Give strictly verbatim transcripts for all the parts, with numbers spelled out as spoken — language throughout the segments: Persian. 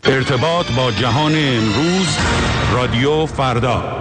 ارتباط با جهان امروز، رادیو فردا.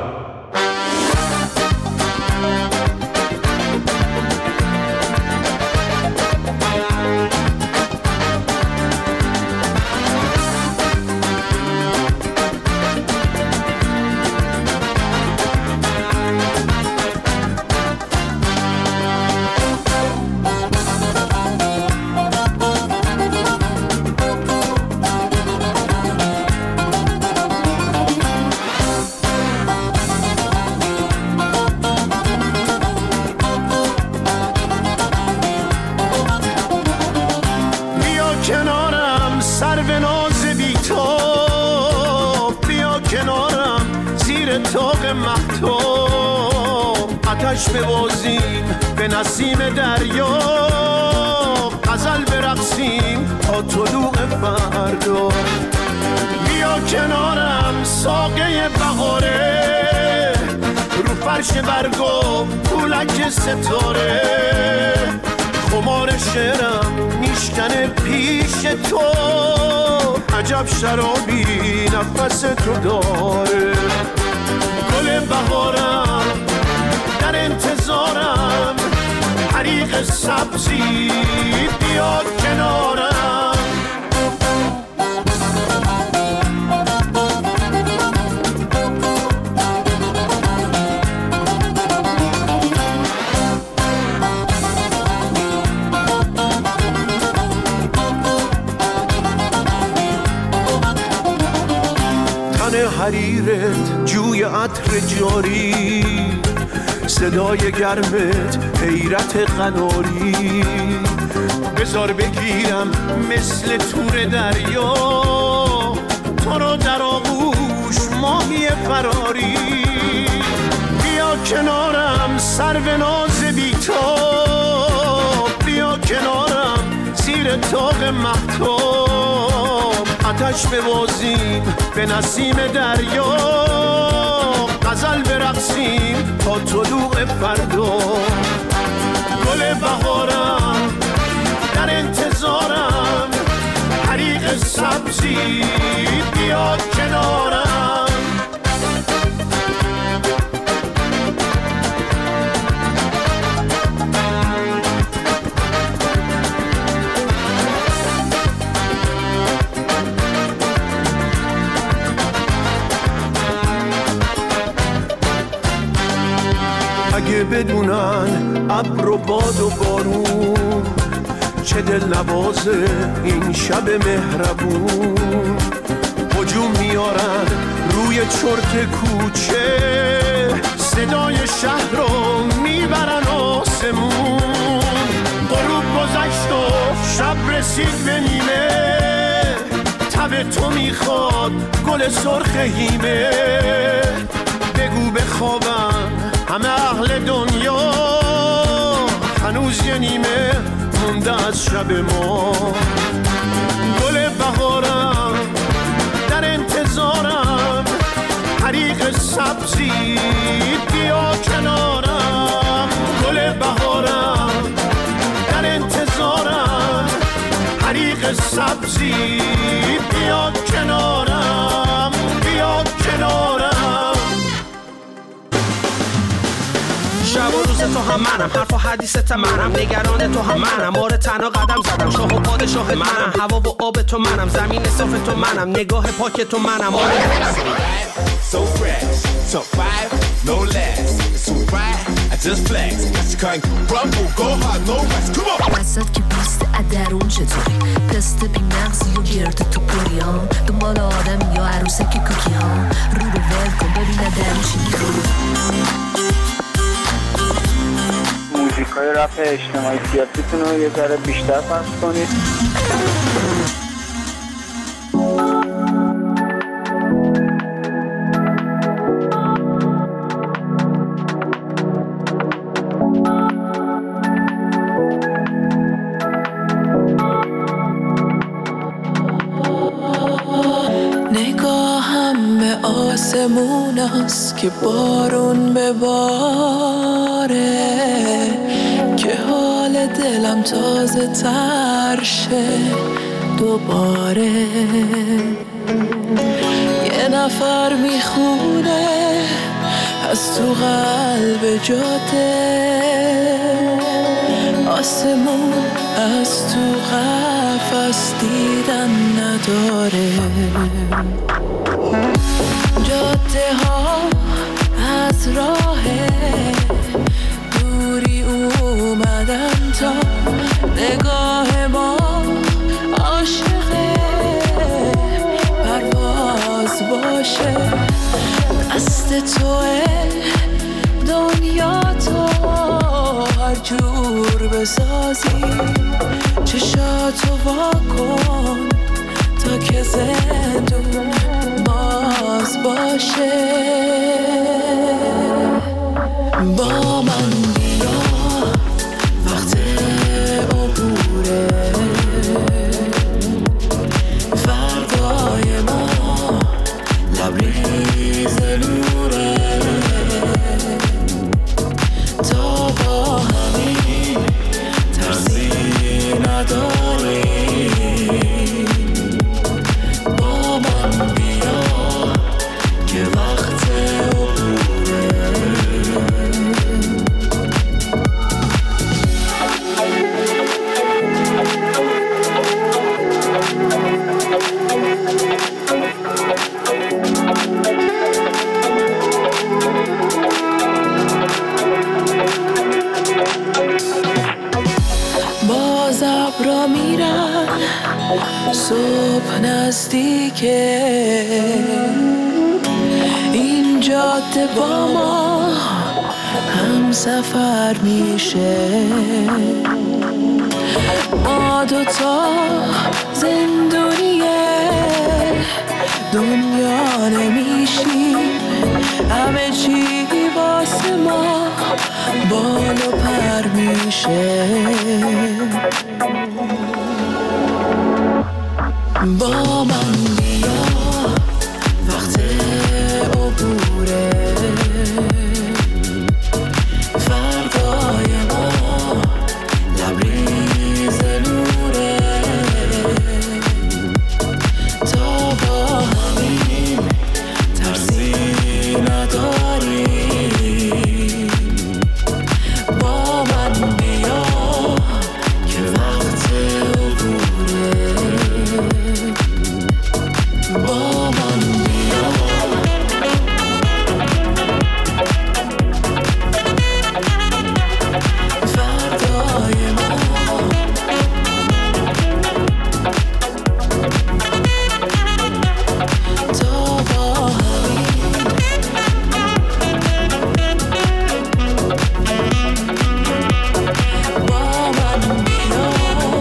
ببازیم به نسیم دریا، غزل برقصیم تا طلوع فردا. بیا کنارم ساقه بهاره، رو فرش برگا پولک ستاره. خمار شعرم میشکنه پیش تو، عجب شرابی نفس تو داره. گل بهارم در انتظارم، حریق سبزی بیا کنارم. تن حریرت جوی عطر جاری، صدای گرمت حیرت قناری. بذار بگیرم مثل تور دریا، تو رو در آغوش ماهی فراری. بیا کنارم سرو ناز بی‌تاب، بیا کنارم زیر طاق مهتاب. آتش ببازیم به نسیم دریا، غزل برقصیم تا طلوع فردا. گل بهارم در انتظارم، حریق سبزی بیا کنارم. اگه بدونن ابر و باد و بارون، چه دل نوازه این شب مهربون. هجوم میارن روی چرت کوچه، صدای شهر رو میبرن آسمون. غروب گذشت و شب رسید به نیمه، تب تو میخواد گل سرخ هیمه. بگو بخوابن همه اهل دنیا، هنوز یه نیمه مونده از شب ما. گل بهارم در انتظارم، حریق سبزی بیا کنارم. گل بهارم در انتظارم، حریق سبزی بیا کنارم. بیا کنارم. شب و روز تو هم منم، حرف و حدیثت منم، نگران تو هم منم، آره تنها قدم زدم، شاه و پادشاه منم، هوا و آب تو منم، زمین صاف تو منم، نگاه پاک تو منم. آره so fresh, top five, no less, it's all right, I just flex, you can't rumble, go hard, no rest, come on. وسط که بیست ادرون چطوری، پست بی مغزی و گرد تو پریان، دنبال آدم یا عروسک کوکی ها، رو رو ول کن ببین ادرون چی میخوری. موزیکای رپ اجتماعی سیاسیتون رو یه ذره بیشتر پخش کنید. نگاهم به آسمون است که بارون بباره، که حال دلم تازه تر شه. دوباره یه نفر میخونه از تو قلب جاده، آسمون از تو قفس دیدن نداره، جاده ها از راه دوری اومدن تا نگاه ما عاشقه پرواز باشه، دست توه دنیا تو هر جور بسازی، چشاتو وا کن تا که زندون باز باشه، با من بیا وقت عبوره، فردای ما لبریز نوره، تا با همین ترسی نداری، با من بیا که وقت عبوره. باز ابرا میرن صبح نزدیکه، این جاده با ما هم سفر میشه، ما دوتا زندونیه دنیا نمیشیم، همه چی واسه ما بال و پر میشه، با من بیا وقت عبوره، فردای ما لبریز نوره، تا با همین ترسی نداری، با من بیا که وقت عبوره، با من بیا. فردای ما تا با همین با من بیا.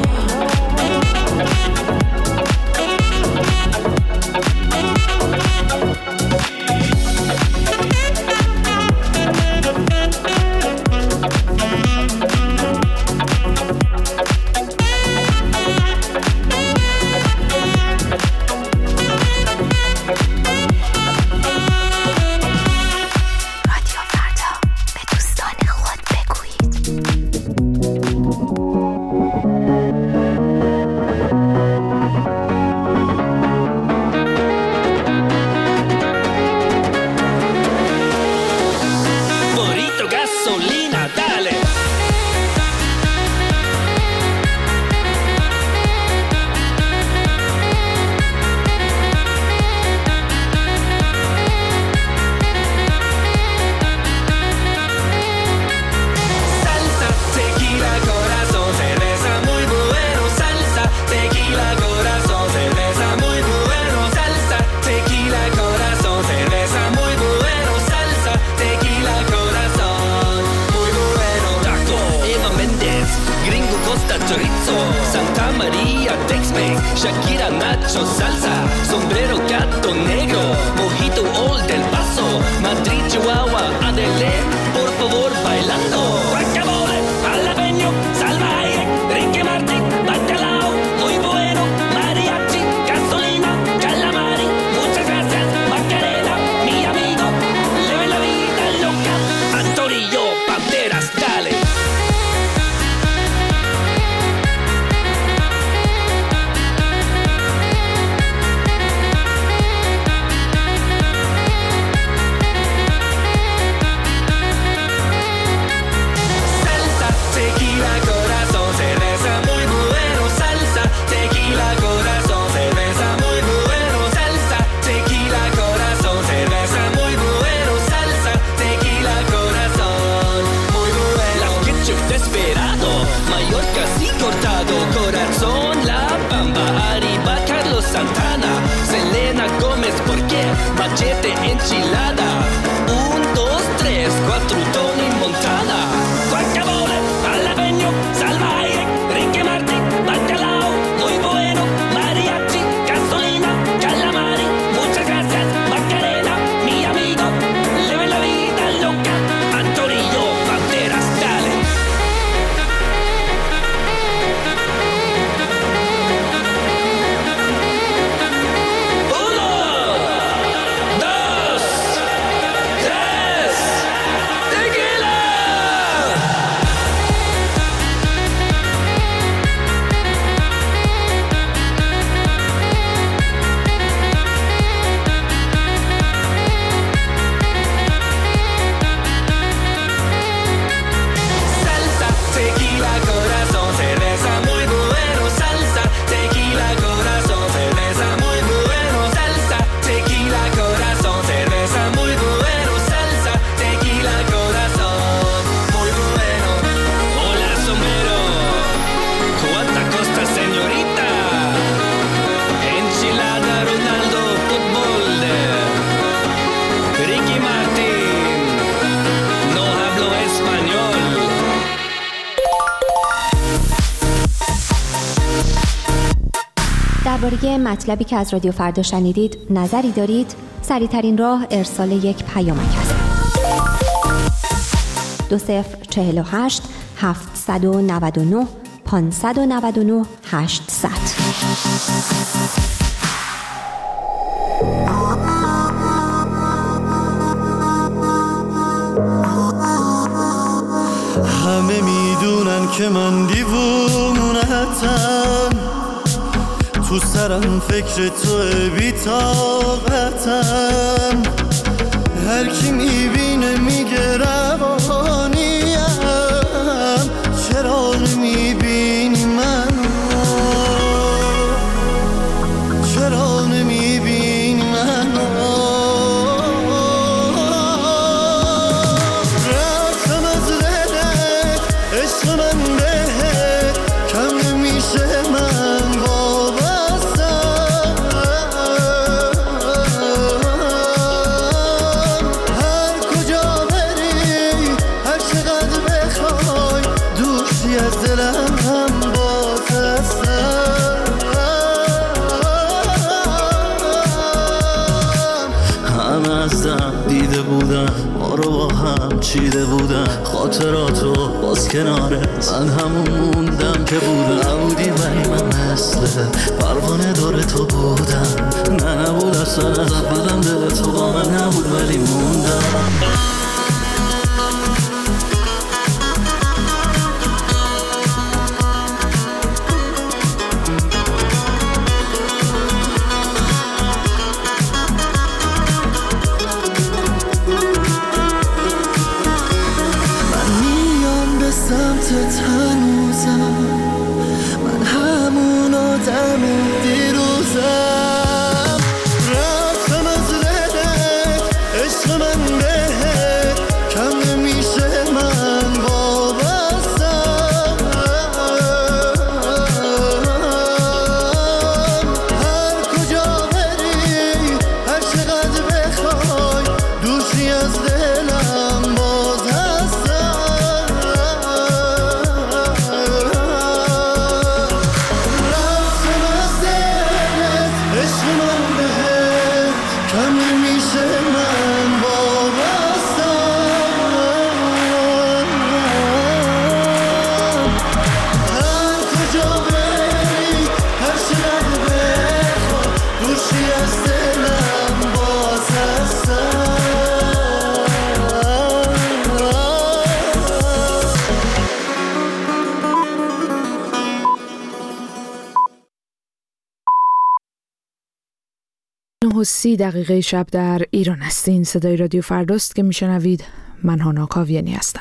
رادیو فردا به دوستان خود بگویید. Burrito, gasolina, dale. Salsa, tequila, corazón, cerveza muy bueno. Salsa, tequila, corazón, cerveza muy bueno. Salsa, tequila, corazón, cerveza muy bueno. Salsa, tequila, corazón, muy bueno. Taco, Eva Méndez, Gringo Costa Chorizo, Santa María, Tex-Mex, Shakira, Nacho, Salsa, Sombrero, Gato Negro, Mojito, Old del Paso, Madrid, Chihuahua, Adele, por favor, bailando. Guacamole, jalapeño, salvaje, Ricky Martin, bacalao, muy bueno, mariachi, gasolina, calamari, muchas gracias, Macarena, mi amigo, leve la vida loca, Antonio Banderas, dale. درباره مطلبی که از رادیو فردا شنیدید نظری دارید؟ سریع‌ترین راه ارسال یک پیامک است. دو صفر چهل و هشت هفتصد و نود و نه پانصد و نود و نه هشتصد. همه میدونن که من دیوونتم، تو سرم فکر توه بی‌طاقتم، هر کی میبینه میگه روانیم، چرا نمیبینی منو، چرا نمیبینی منو. رفتم از دلت عشق من بهت کم نمیشه من وابستم، هر کجا بری هر چقدر بخوای دوشی از دلم هم باز هستم. همه از دم دیده بودم، ما رو با هم چیده بودم، خاطراتو باز کناره من همون موندم که بودم، نبودی ولی من مثل پروانه دور تو بودم، نه نبود اصلا از اولم دل تو با من نبود ولی موندم. سمت هنوزم، من همون آدم دیروزم، رفتم از دلت عشق من بهت کم نمیشه من وابستم، هر کجا بری هر چقدر بخوای دوشی از دلم باز هستم. سی دقیقه شب در ایران هستین. صدای رادیو فرداست که میشنوید. من هانا کاویانی هستم.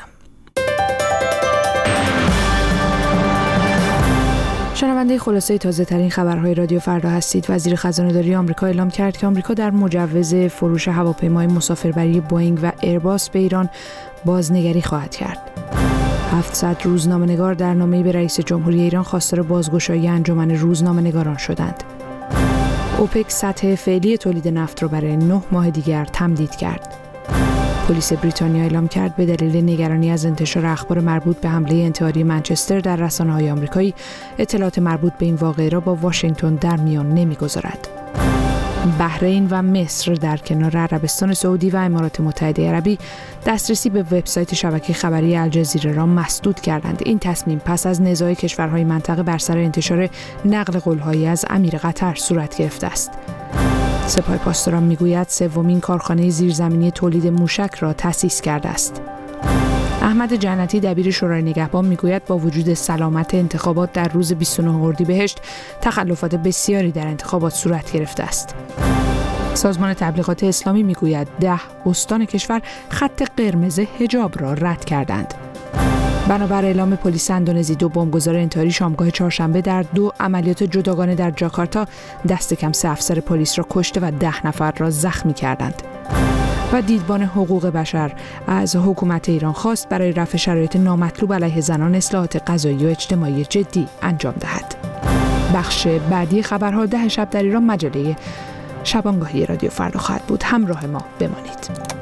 شنونده خلاصه تازه ترین خبرهای رادیو فردا هستید. وزیر خزانه‌داری آمریکا اعلام کرد که آمریکا در مجوز فروش هواپیمای مسافربری بوئینگ و ایرباس به ایران بازنگری خواهد کرد. هفتصد روزنامه‌نگار در نامه‌ای به رئیس جمهوری ایران خواستار بازگشایی انجمن روزنامه‌نگاران شدند. اوپک سطح فعلی تولید نفت را برای نه ماه دیگر تمدید کرد. پلیس بریتانیا اعلام کرد به دلیل نگرانی از انتشار اخبار مربوط به حمله انتحاری منچستر در رسانه‌های آمریکایی، اطلاعات مربوط به این واقعه را با واشنگتن در میان نمی‌گذارد. بحرین و مصر در کنار عربستان سعودی و امارات متحده عربی دسترسی به وبسایت شبکه خبری الجزیره را مسدود کردند. این تصمیم پس از نزاع کشورهای منطقه بر سر انتشار نقل قول‌هایی از امیر قطر صورت گرفته است. سپاه پاسداران میگوید سومین کارخانه زیرزمینی تولید موشک را تأسیس کرده است. احمد جنتی دبیر شورای نگهبان میگوید با وجود سلامت انتخابات در روز بیست و نه اردیبهشت تخلفات بسیاری در انتخابات صورت گرفته است. سازمان تبلیغات اسلامی میگوید ده استان کشور خط قرمز حجاب را رد کردند. بنابر اعلام پلیس اندونزی دو بمبگذار انتحاری شامگاه چهارشنبه در دو عملیات جداگانه در جاکارتا دست کم سه افسر پلیس را کشته و ده نفر را زخمی کردند. و دیدبان حقوق بشر از حکومت ایران خواست برای رفع شرایط نامطلوب علیه زنان اصلاحات قضایی و اجتماعی جدی انجام دهد. بخش بعدی خبرها ده شب در ایران مجله شبانگاهی رادیو فردا خواهد بود. همراه ما بمانید.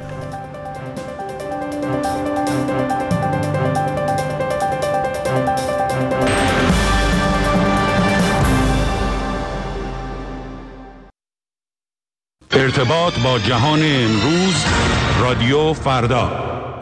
ارتباط با جهان امروز، رادیو فردا.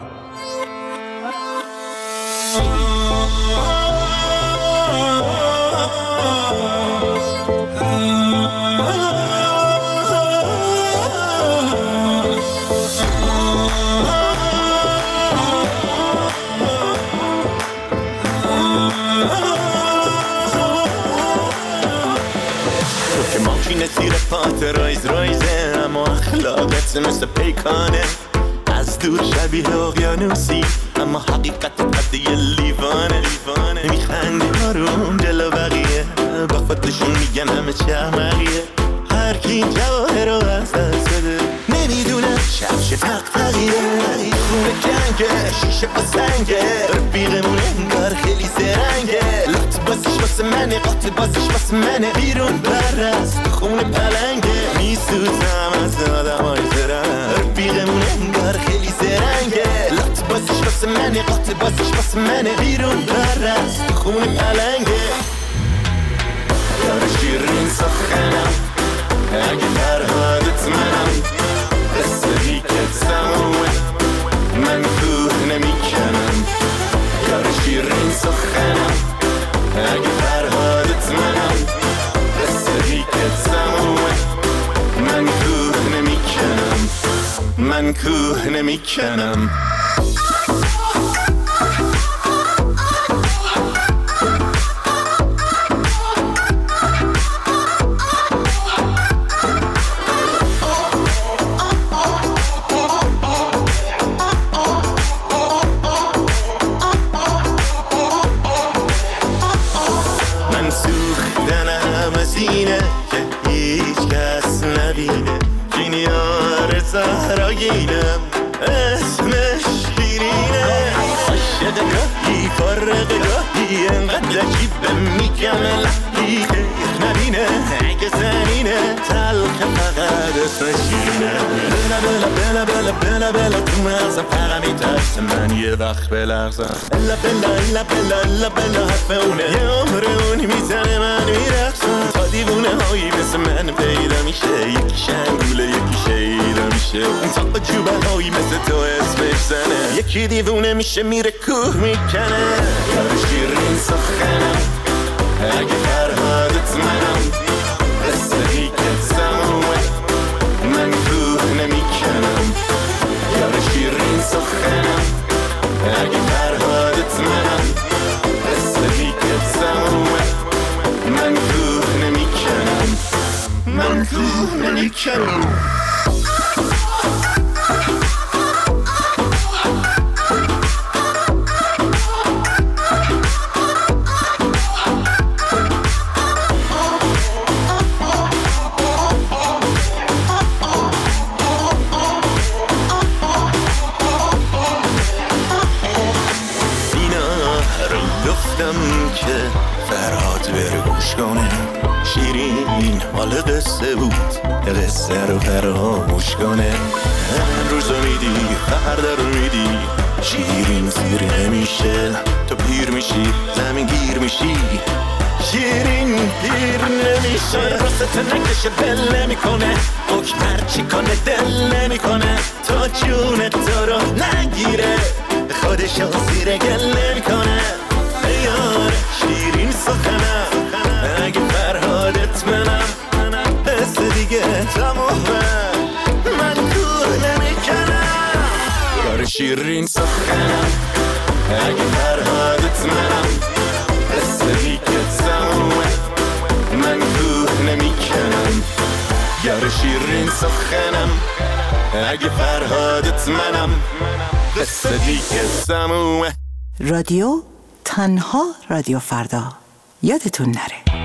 زیر پات رایز رایزه، اما اخلاقت مثل پیکانه. از دور شبیه اقیانوسی، اما حقیقت قد یه لیوانه. میخنده آروم جلو بقیه، با خودشون میگن همه چه احمقیه. هر کی جواهر رو از دست بده، نمیدونه شبش تق تقیه. خونه جنگه، شیشه با سنگه، رفیقمونه انگار خیلی زرنگه. لط بازش واسه منه، قاط بازش واسه منه. بیرون برست خونه پلنگه، میسوزم از آدم های زرنگ. رفیقمونه انگار خیلی زرنگه، لط بازش واسه منه، قاط بازش واسه منه. بیرون برست خونه پلنگه. یار شیرین سخنم، اگه فرهادت منم، قصه که تمومه، من کوه نمیکنم. یار شیرین سخنم، اگه فرهادت منم، قصه که تمومه، من کوه نمیکنم، من کوه نمیکنم. زهراگینم اسمش شیرینه. عاشق گاهی فارغ گاهی، انقدر عجیبه میگم لحی خیر نبینه. اگه زنینه تلخ فقط اسمش شیرینه. بلا بلا بلا بلا بلا بلا تو مغزم فقط میترس من یه وقت بلغزم. الا بلا الا بلا الا بلا حرف اونه، یه عمر اونی میزنه من میرقصم. تا دیوونه هایی مثل من پیدا میشه، یکی شنگوله یکی شیدا میشه. تا جوبه هایی مثل تو اسمش زنه، یکی دیوونه میشه میره کوه میکنه. یار شیرین سخنم، اگه فرهادت منم، قصه ای که تمومه، من کوه نمیکنم. یار شیرین سخنم، اگه فرهادت منم، قصه ای که تمومه، من کوه نمیکنم، من کوه نمیکنم. که فرهاد بره گوش کنه، شیرین مال قصه بود، قصه رو فراموش کنه. امروز میدی فردا رو میدی، شیرین زیر نمیشه. تو پیر میشی زمین گیر میشی، شیرین پیر نمیشه. راست نکشه دل نمیکنه، حکم هرچی کنه دل نمیکنه. تا جون تو رو نگیره، خودشو زیر گل نمیکنه. یار شیرین سخنم، اگه فرهادت منم، حس دیگه تمومه، من کوه نمیکنم. یار شیرین سخنم، اگه فرهادت منم، حس دیگه تمومه، من کوه نمیکنم. یار شیرین سخنم، اگه فرهادت منم، حس دیگه تمومه. رادیو تنها رادیو فردا، یادتون نره.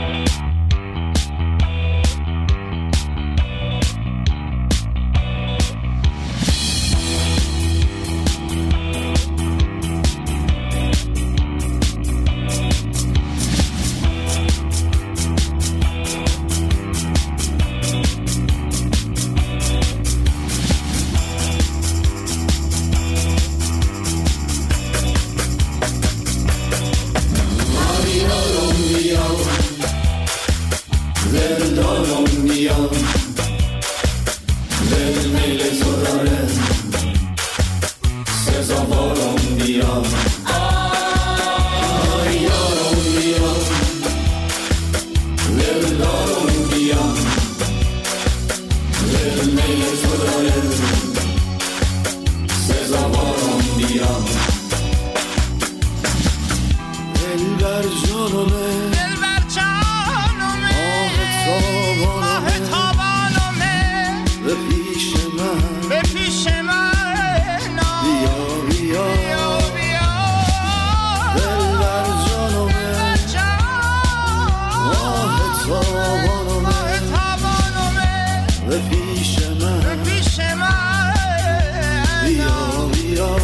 Romeo, Romeo, به پیش من به پیش من بیا بیا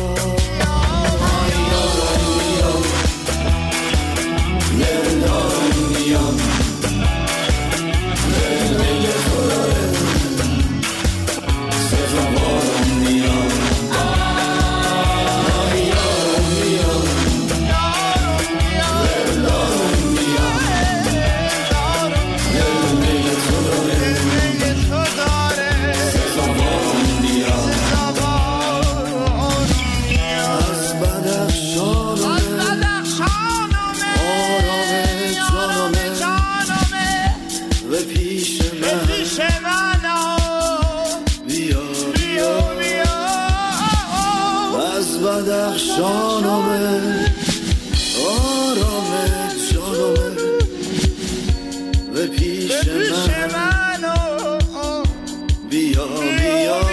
بدخشانمه آرام جانمه به پیش من بیا بیا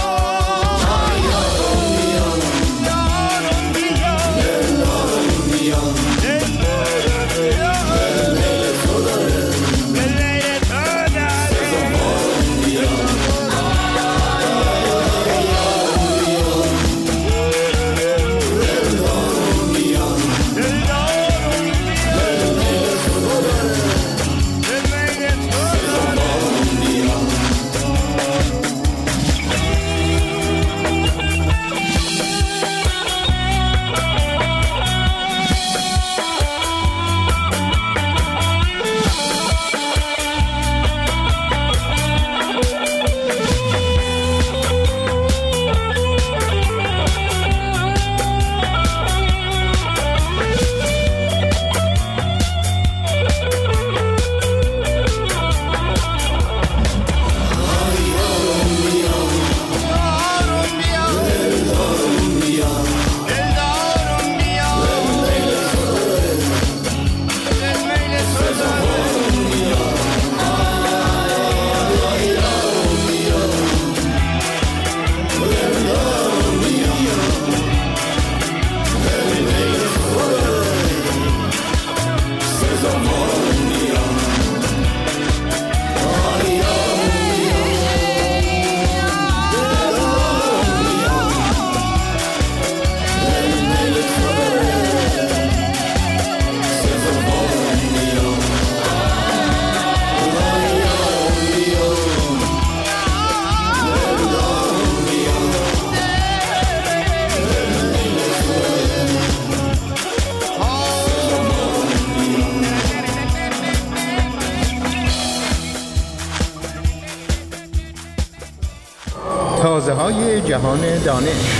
تازه های جهان دانش.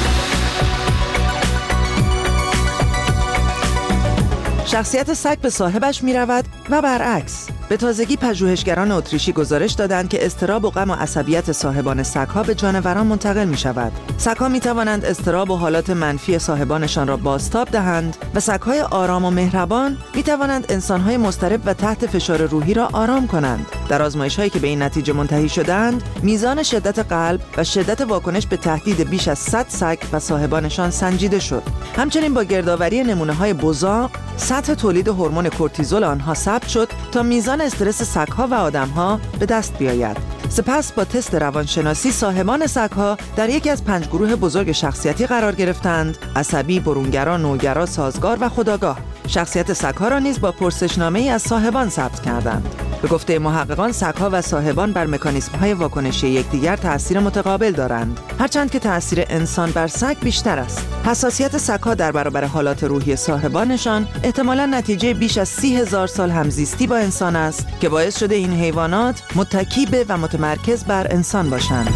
شخصیت سگ به صاحبش می رود و برعکس. به تازگی پژوهشگران اتریشی گزارش دادند که اضطراب و غم و عصبیت صاحبان سگ‌ها به جانوران منتقل می شود. سگ‌ها می توانند اضطراب و حالات منفی صاحبانشان را بازتاب دهند و سگ‌های آرام و مهربان می توانند انسان‌های مضطرب و تحت فشار روحی را آرام کنند. در آزمایش‌هایی که به این نتیجه منتهی شدند، میزان شدت قلب و شدت واکنش به تهدید بیش از صد سگ و صاحبانشان سنجیده شد. همچنین با گردآوری نمونه‌های بزاق، سطح تولید هورمون کورتیزول آنها ثبت شد تا میزان استرس سگ‌ها و آدم‌ها به دست بیاید. سپس با تست روانشناسی صاحبان سگ‌ها در یکی از پنج گروه بزرگ شخصیتی قرار گرفتند: عصبی، برونگرا، نوگرا، سازگار و خودآگاه. شخصیت سگ‌ها را نیز با پرسشنامه‌ای از صاحبان ثبت کردند. به گفته محققان، سگ‌ها و صاحبان بر مکانیزم‌های واکنشی یکدیگر تأثیر متقابل دارند، هرچند که تأثیر انسان بر سگ بیشتر است. حساسیت سگ‌ها در برابر حالات روحی صاحبانشان احتمالاً نتیجه بیش از سی هزار سال همزیستی با انسان است که باعث شده این حیوانات متکی به و متمرکز بر انسان باشند.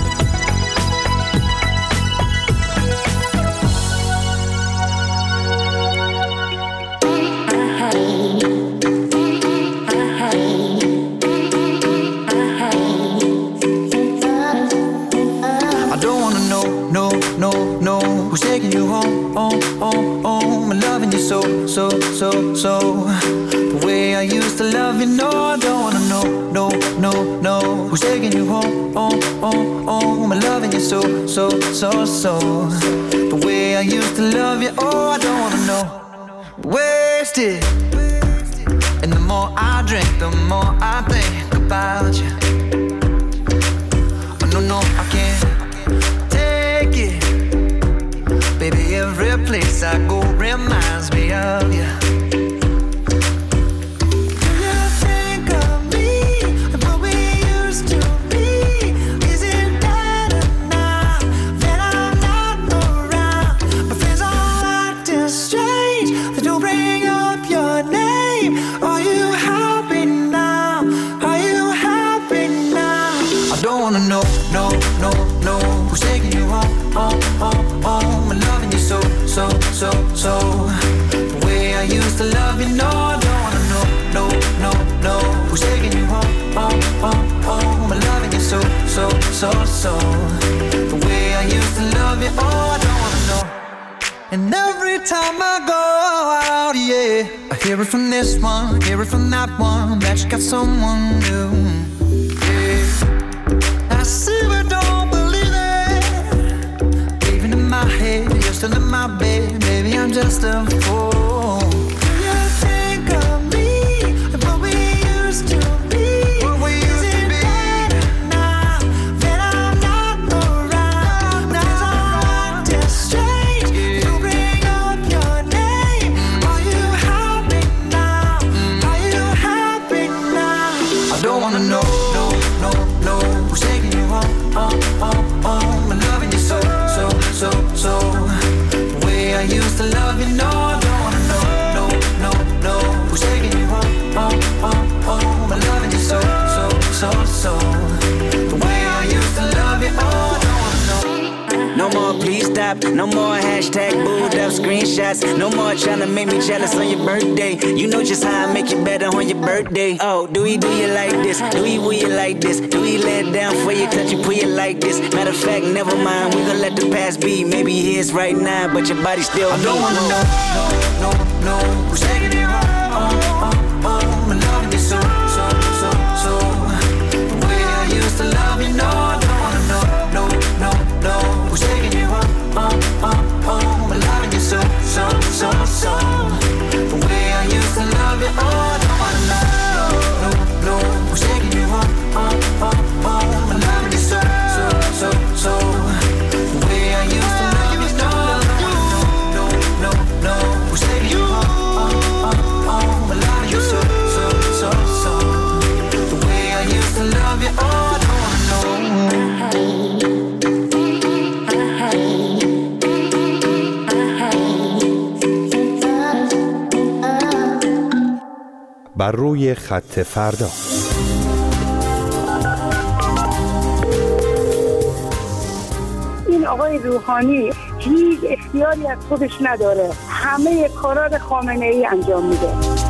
Who's taking you home, home, home, home? I'm loving you so, so, so, so. The way I used to love you, no, I don't wanna know, no, no, no. Who's taking you home, home, home, home? I'm loving you so, so, so, so. The way I used to love you, oh, I don't wanna know. Wasted. And the more I drink, the more I think about you. don't wanna know, no, no, no, who's taking you home, home, home, home, and loving you so, so, so, so. The way I used to love you, no, I don't wanna know, no, no, no, who's taking you home, home, home, home, and loving you so, so, so, so. The way I used to love you, oh, I don't wanna know. And every time I go out, yeah, I hear it from this one, hear it from that one, that you got someone new. Yeah, I see but don't believe it. Even in my head, you're still in my bed. Maybe I'm just a fool. You think of me, what we used to be. What we used to be. Now that I'm not around, now I'm just strange. You bring up your name. Are you happy now? Are you happy now? I don't wanna know, no, no, no, who's taking you home, home, home, home, and loving you so, so, so, so. The way I used to love you, no, I don't wanna know, no, no, no, who's taking you home, home, home, home, and loving you so, so, so, so. The way I used to love you, oh, I don't wanna know. No more please stop, no more hashtag booed up screenshots. No more trying to make me jealous on your birthday. You know just how I make you better on your birthday. Oh, do we do you like this? Do we will you like this? Do we lay it down for you, touch you, pull you like this? Matter of fact, never mind, we gon' let the past be. Maybe it is right now, but your body still I don't wanna know, no, no, no, who's taking you home, home, home, home, and loving you so, so, so, so. The way I used to love you, no, I don't wanna know, no, no, no, who's taking you home, home, home, home, and loving you so, so, so, so. The way I used to love you, oh, I don't wanna know, no, no, no, who's taking you home, home, home, home, and loving you so, so, so, so. The way I used to love you, no, no, no, no, who's taking you home, home, home, and loving you so, so, so, so. The way I used to love you, oh, I don't wanna know. بر روی خط فردا. این آقای روحانی هیچ اختیاری از خودش نداره، همه کارا رو خامنه ای انجام میده.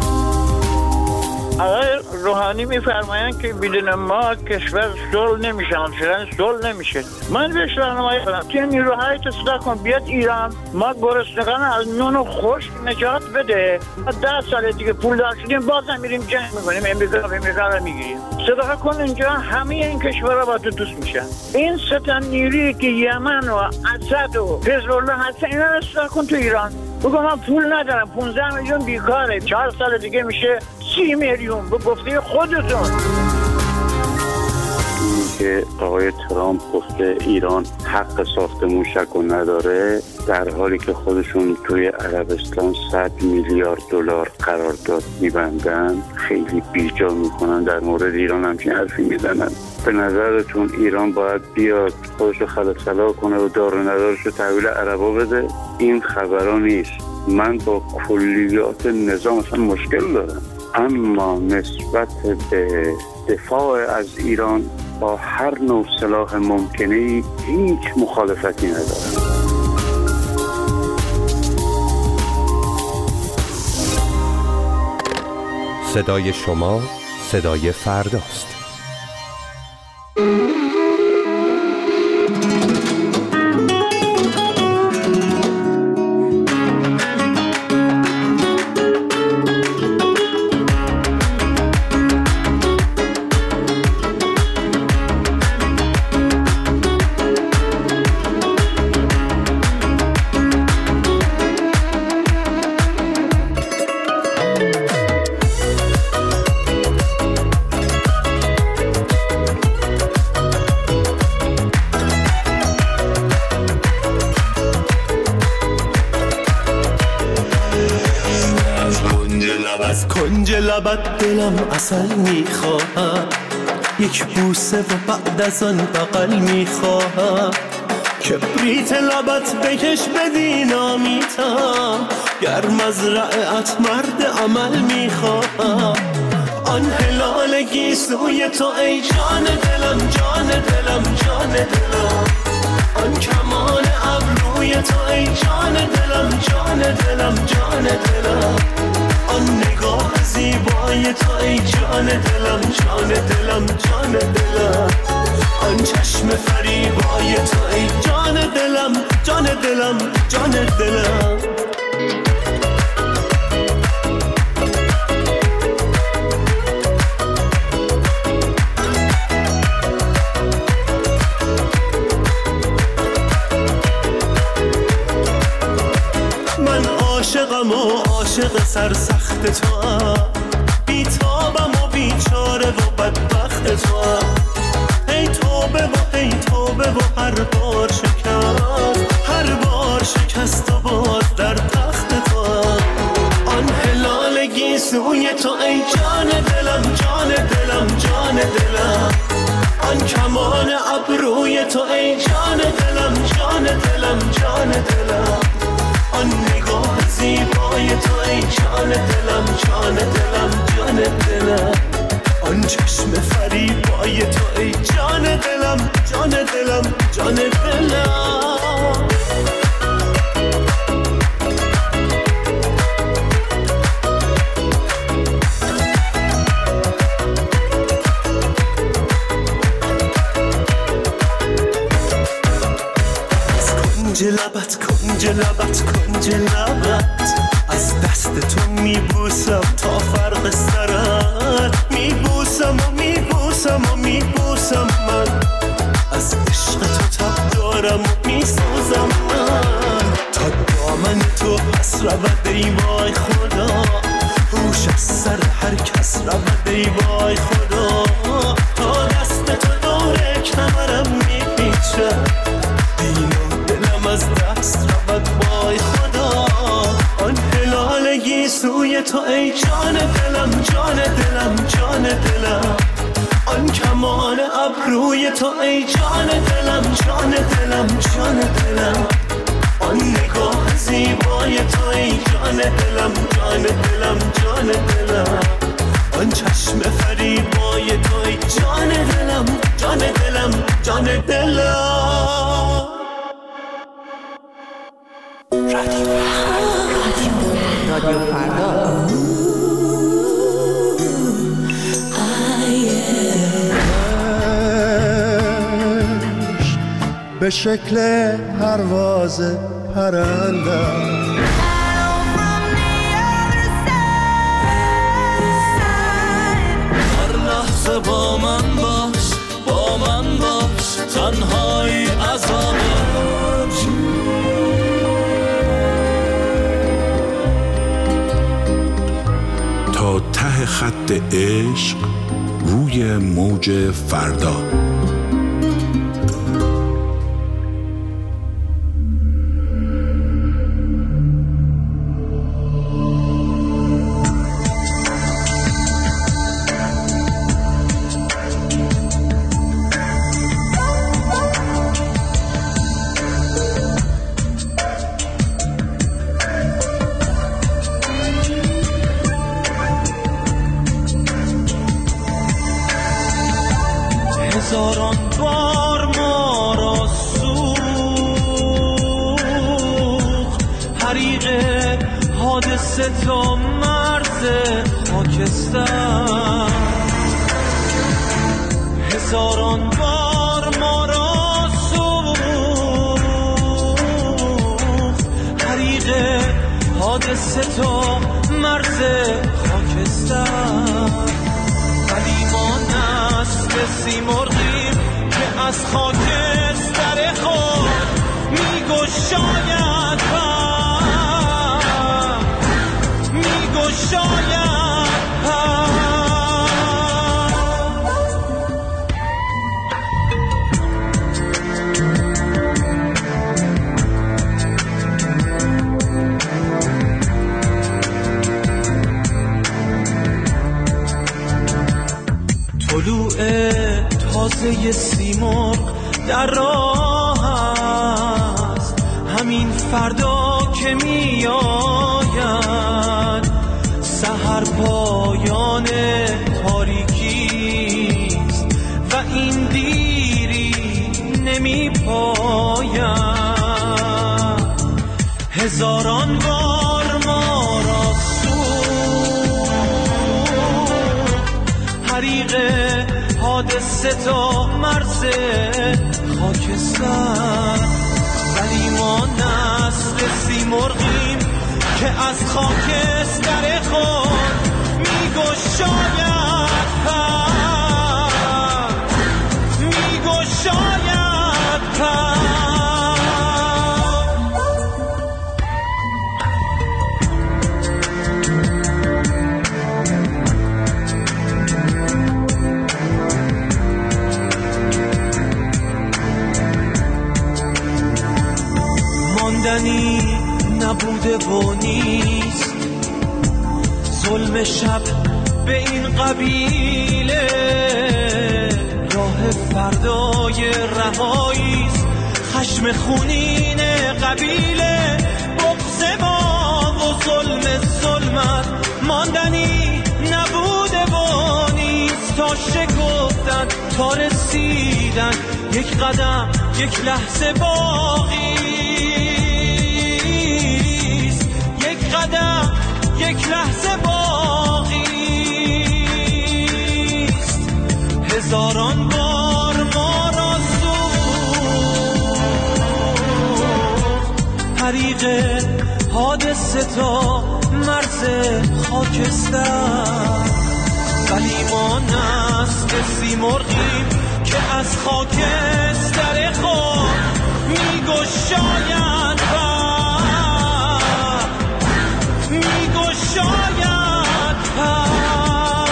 آقای روحانی میفرمایند که بدون ما کشور صلح نمیشه، همچنان صلح نمیشه. من بهش راهنمایی کنم که نیروهای تصدیق کن بیاد ایران، ما گرسنگان از نون و خشک نجات بده. ما ده سال دیگه پول دار شدیم، بازم میریم جنگ میکنیم، امریکا و امریکا رو میگیریم. صدقه کن اینجا همه این کشورها با تو دوست میشن. این سه تا نیرویی که یمن و اسد و حزب الله هستن، اینا رو صدقه کن تو ایران. بگو من پول ندارم، پانزده میلیون بیکاره، چهار سال دیگه میشه سی میلیون. به گفته خودتون که آقای ترامپ گفته ایران حق ساخت موشک رو نداره، در حالی که خودشون توی عربستان صد میلیارد دلار قرارداد میبندن، خیلی بیجا میکنن در مورد ایران همچین حرفی میزنن. به نظرتون ایران باید بیاد خودش رو خلق کنه و دار و ندارش رو تحویل عربا بده؟ این خبرها نیست. من با کلیات نظام اصلا مشکل دارم، اما نسبت به دفاع از ایران با هر نوع سلاح ممکنه هیچ مخالفتی ندارم. صدای شما صدای فرداست. لبت دلم عسل میخواهد، یک بوسه و بعد از آن بغل میخواهم. کبریت لبت بکش بدینامیتم، گر مزرعت مرد عمل میخواهم. آن هلال گیسوی تو ای جان دلم جان جان دلم جان دلم آن نگاه زیبای تو ای جان دلم جان دلم جان دلم آن چشم فریبای تو ای جان دلم جان دلم جان دلم من عاشقم و عاشق سرسخت تو هم بیتابم و بیچاره و بدبخت تو هم ای توبه و ای توبه و هر بار شکست هر بار شکست و باز در تخت تو هم آن هلال گیسوی تو ای جان دلم جان دلم جان دلم آن کمان ابروی تو ای جان دلم جان دلم جان دلم آن نگاه زیبای تو ای جان دلم جان دلم جان دلم آن چشم فریبای تو ای جان دلم جان دلم جان دلم کنج لبت کنج لبت کنج لبت از دست تو میبوسم تا فرق سرت میبوسم و میبوسم و میبوسم من از عشق تو تب دارم و میسوزم من تا دامن تو پس رود ای وای خدا هوش از سر هر کس رود ای وای خدا تا دست تو دور کمرم میپیچه از دست رود وای خدا آن هلال گیسوی تو ای جان دلم جان دلم جان دلم آن کمان ابروی تو ای جان دلم جان دلم جان دلم آن نگاه زیبای تو ای جان دلم جان دلم جان دلم آن چشم فریبای تو ای جان دلم جان دلم جان دلم رادیو رادیو فردا به شکل پرواز پرندم هر لحظه با من باش با من باش تنهایی عذابه تا ته خط عشق روی موج فردا. هزاران بار ما را سوخت حریق حادثه تا مرز خاکستر هزاران بار ما را سوخت حریق حادثه تا مرز خاکستر ولی ما نسل سیمرغیم که از خاکستر خود میگشاید پر میگشاید پر طلوع تازه سیمرغ در راه است همین فردا که می آید سحر پایان تاریکی است و این دیری نمی پاید هزاران بار سه تا مرز خاکستر، ولی ما نسل سیمرغیم که از خاکستر خود میگشاید پر، میگشاید پر. ماندنی نبوده و نیست ظلم شب به این قبیله، راه فردای رهاییست خشم خونین قبیله. بغض ما و ظلم ظلمت ماندنی نبوده و نیست، تا شکفتن تا رسیدن یک قدم یک لحظه باقی، یک قدم یک لحظه باقی است. هزاران بار ما را سوخت حریق حادثه تا مرز خاکستر، ولی ما نسل سیمرغیم که از خاکستر خود میگشاید پر، میگشاید پر.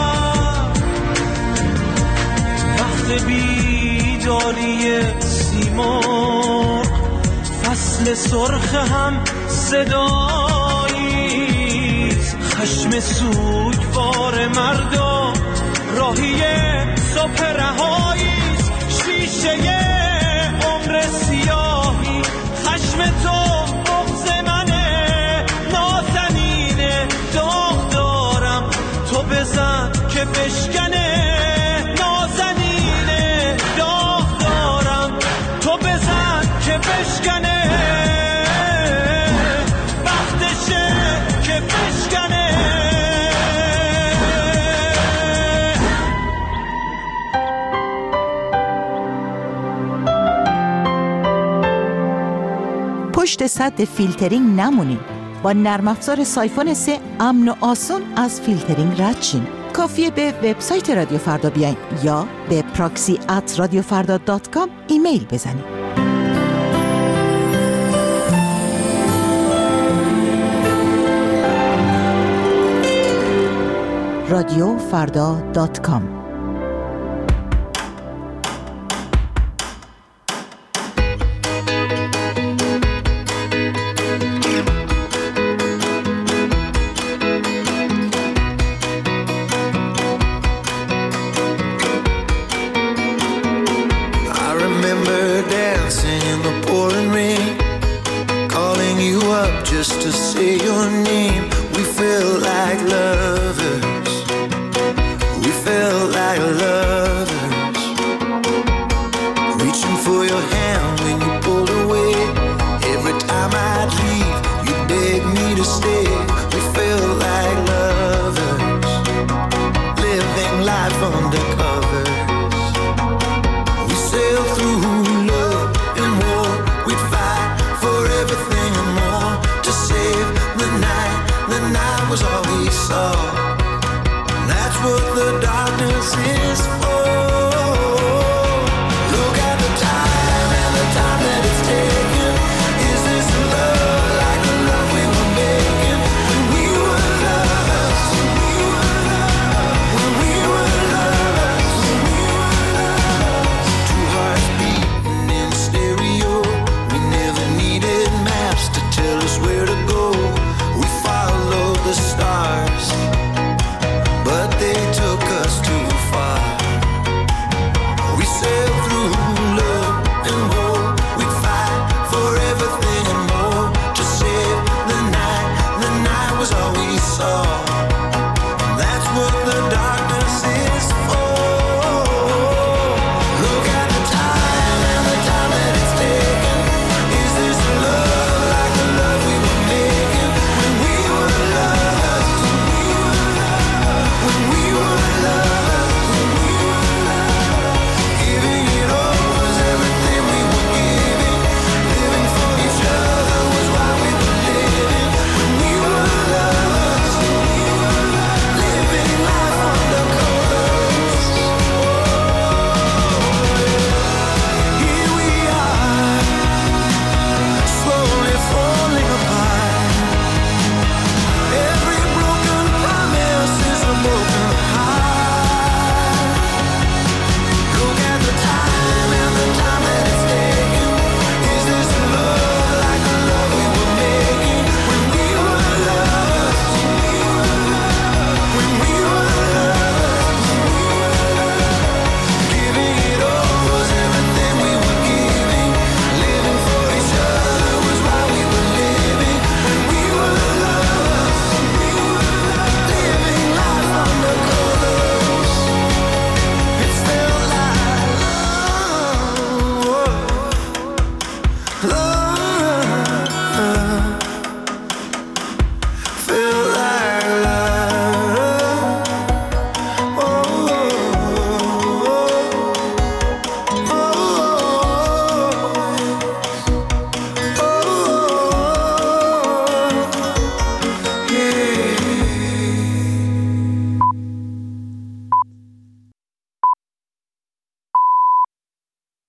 وقت بیداری سیمرغ فصل سرخ هم صداییست، خشم سوگوار مردم راهی صبح رهاییست. شیشه عمر سیاهی خشم تو بغض منه، نازنینه داغ دارم تو بزن که بشکنه، نازنینه داغ دارم تو بزن که بشکنه، وقتشه که بشکنه. پشت سد فیلترینگ نمونید. با نرم افزار سایفون سه امن و آسون از فیلترینگ رد شین. کافیه به وبسایت رادیو فردا بیاین یا به پراکسی ات رادیو فردا دات کام ایمیل بزنید. رادیو فردا دات کام. Just to say your name, we felt like lovers. We felt like lovers. Reaching for your hand when you pulled away. Every time I'd leave, you begged me to stay. We felt like lovers, living life undercover. We sailed through love and war. We'd fight for everything and more. Save the night, the night was all we saw. That's what the darkness is for.